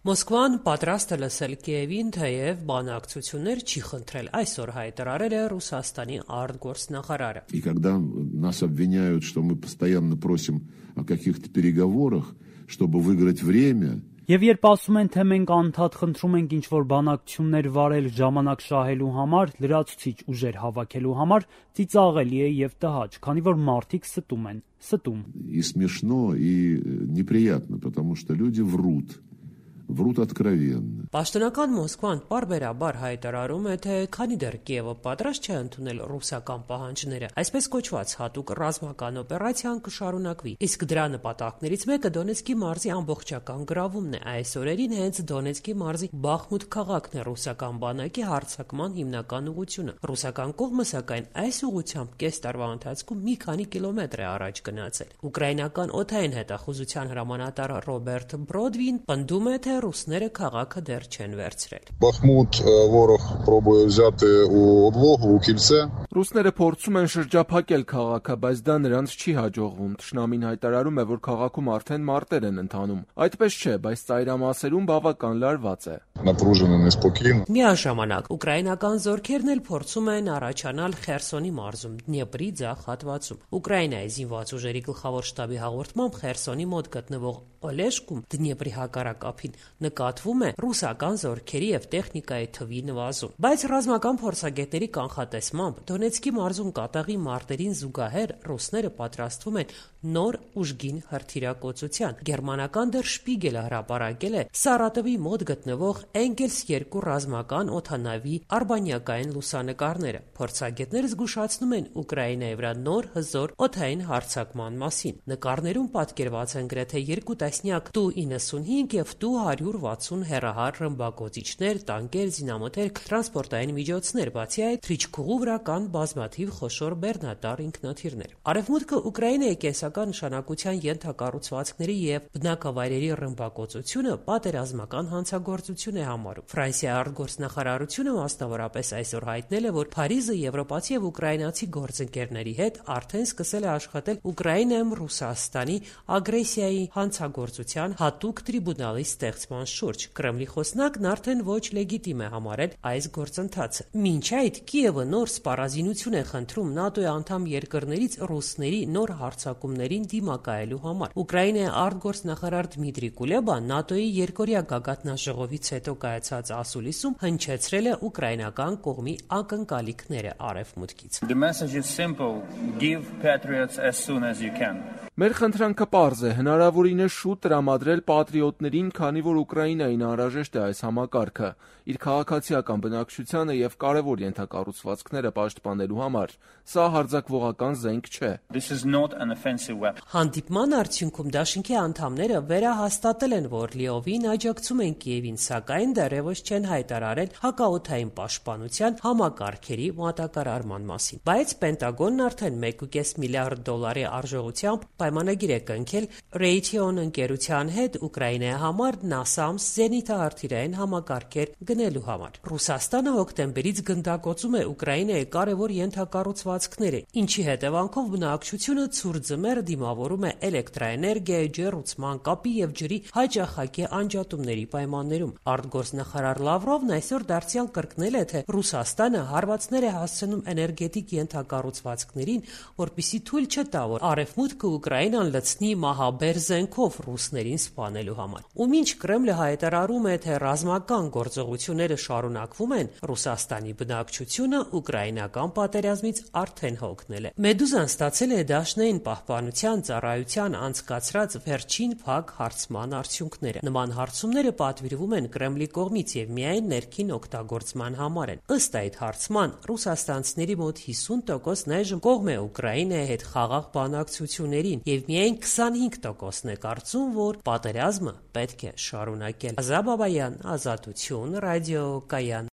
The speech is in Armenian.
Մոսկվան պատրաստ է լսել Կիևին, թեև բանակցություններ չի խնդրել, այսօր հայտարարել է Ռուսաստանի արտգործնախարարը։ И когда нас обвиняют, что мы постоянно просим о каких-то переговорах, чтобы выиграть время, Եվ երբ ասում են, թե մենք անդադ խնդրում ենք ինչ-որ բանակցություններ վարել ժամանակ շահելու համար, լրացուցիչ ուժեր հավաքելու համար, ծիծաղելի է եւ տհաճ, քանի որ մարդիկ ստում են, ստում։ И смешно, и неприятно, потому что люди врут откровенно. Պաշտոնական Մոսկվան պարբերաբար հայտարարում է, թե քանի դեռ Կիևը պատրաստ չէ ընդունել ռուսական պահանջները, այսպես կոչված հատուկ ռազմական օպերացիան կշարունակվի, իսկ դրա նպատակներից մեկը Դոնեցկի մարզի ամբողջական գրավումն է։ Այս օրերին հենց Դոնեցկի մարզի Բախմուտ քաղաքն է ռուսական բանակի հարձակման հիմնական ուղղությունը։ Ռուսական կողմը, սակայն, այս ուղղությամբ կես տարվա ընթացքում մի քանի կիլոմետր է առաջ գնացել։ Ուկրաինական օդային հետախուզության հրամանատար Ռոբերտ Բրոդվին պնդում է, թե ռուսները քաղաքը դեռ չեն վերցրել։ Բախմուտ ворог пробує взяти у облогу, у кільце. Ռուսները փորձում են շրջափակել քաղաքը, բայց դա նրանց չի հաջողվում։ Թշնամին հայտարարում է, որ քաղաքում արդեն մարտեր են ընթանում։ Այդպես չէ, բայց ծայրամասերում բավական լարված է։ Напружено, неспокійно. Միաժամանակ ուկրաինական զորքերն էլ փորձում են առաջանալ Խերսոնի մարզում, Դնեպրի ձախ հատվածում։ Ուկրաինայի զինված ուժերի գլխավոր շտաբի հաղորդմամբ Խերսոնի մոտ գտնվող Օլեշկում, Դնեպրի հակառակափին, նկատվում է ռուսական զորքերի եւ տեխնիկայի թվի նվազում։ Բայց ռազմական փորձագետների կանխատեսմամբ Դոնեցկի մարզում կատաղի մարտերին զուգահեռ ռուսները պատրաստվում են նոր ուժգին հրթիռակոծության։ Գերմանական Der Spiegel-ը հրապարակել է Սարատովի մոտ գտնվող Էնգելս 2 ռազմական օդանավի արբանյակային լուսանկարները։ Փորձագետները զգուշացնում են Ուկրաինայի վրա նոր հզոր օդային հարձակման մասին։ Նկարներում պատկերված են գրեթե 2 տասնյակ Tu-95 եւ Tu-160 հեռահար ռմբակոծիչներ, տանկեր, զինամթերք, տրանսպորտային միջոցներ, բացի այդ թռիչքուղու վրա կան բազմաթիվ խոշոր բեռնատար ինքնաթիռներ։ Արևմուտքը Ուկրաինայի կենսական նշանակության ենթակառուցվածքների եւ բնակավայրերի ռմբակոծությունը պատերազմական հանցագործություն է համարում։ Ֆրանսիայի արտգործնախարարությունը մասնավորապես այսօր հայտնել է, որ Փարիզը եվրոպացի եւ ուկրաինացի գործընկերների հետ արդեն սկսել է աշխատել Ուկրաինայում Ռուսաստանի ագրեսիայի հանցագործության հատուկ տրիբունալի ստեղծման շուրջ։ Կրեմլի խոսնակն արդեն ոչ լեգիտիմ է համարել այս գործընթացը։ Մինչ այդ Կիևը նոր սպառազինություն է խնդրում ՆԱՏՕ-ի անդամ երկրներից ռուսների նոր հարձակումներին դիմակայելու համար։ Ուկրաինայի արտգործնախարար Դմիտրի Կուլեբան ՆԱՏՕ-ի երկօրյա գագաթնաժողովից հետո կայացած ասուլիսում հնչեցրել է ուկրաինական կողմի ակնկալիքները արևմուտքից։ The message is simple: give patriots as soon as you can. Մեր խնդրանքը պարզ է, հնարավորինս շուտ տրամադրել պատրիոտներին, քանի որ Ուկրաինային անհրաժեշտ է այս համակարգը, իր քաղաքացիական բնակչությանը եւ կարևոր ենթակառուցվածքները պաշտպանելու համար։ Սա հարձակվողական զենք չէ։ This is not an offensive weapon. Հանդիպման արդյունքում դաշինքի անդամները վերահաստատել են, որ լիովին աջակցում են Կիևին, սակայն դեռևս չեն հայտարարել հակաօդային պաշտպանության համակարգերի մատակարարման մասին։ Բայց Պենտագոնն արդեն $1.5 միլիարդ արժողությամբ պայմանագիր է կնքել Raytheon ընկերության հետ Ուկրաինայի համար NASAMS զենիթահրթիռային համակարգեր գնելու համար։ Ռուսաստանը հոկտեմբերից գնդակոծում է Ուկրաինայի կարևոր ենթակառուցվածքները, ինչի հետևանքով բնակչությունը ցուրտզմեր դիմավորում է էլեկտրաէներգիայի, ջեռուցման, կապի եւ ջրի հաճախակի անջատումների պայմաններում։ Արտգործնախարար Լավրովն այսօր դարձյալ կրկնել է, թե Ռուսաստանը հարվածներ է հասցնում էներգետիկ ենթակառուցվածքներին, որպեսզի թույլ չտա, որ արևմուտքը Ուկրաինան լցնի մահաբեր զենքով ռուսներին սպանելու համար։ Ու մինչ Կրեմլը հայտարարում է, թե ռազմական գործողությունները շարունակվում են, Ռուսաստանի բնակչությունը ուկրաինական պատերազմից արդեն հոգնել է։ Մեդուզան ստացել է Դաշնային պահպանության ծառայության անցկացրած վերջին փակ հարցման արդյունքները։ Նման հարցումները պատվիրվում են Կրեմլի կողմից եւ միայն ներքին օգտագործման համար են։ Ըստ այդ հարցման ռուսաստանցիների մոտ 50% այժմ կողմ է Ուկրաինայի հետ խաղաղ բանակցություններին եւ միայն 25%-ն է կարծում, որ պատերազմը պետք է շարունակել։ Ազատ Բաբայան, Ազատություն, ռադիո Կայան։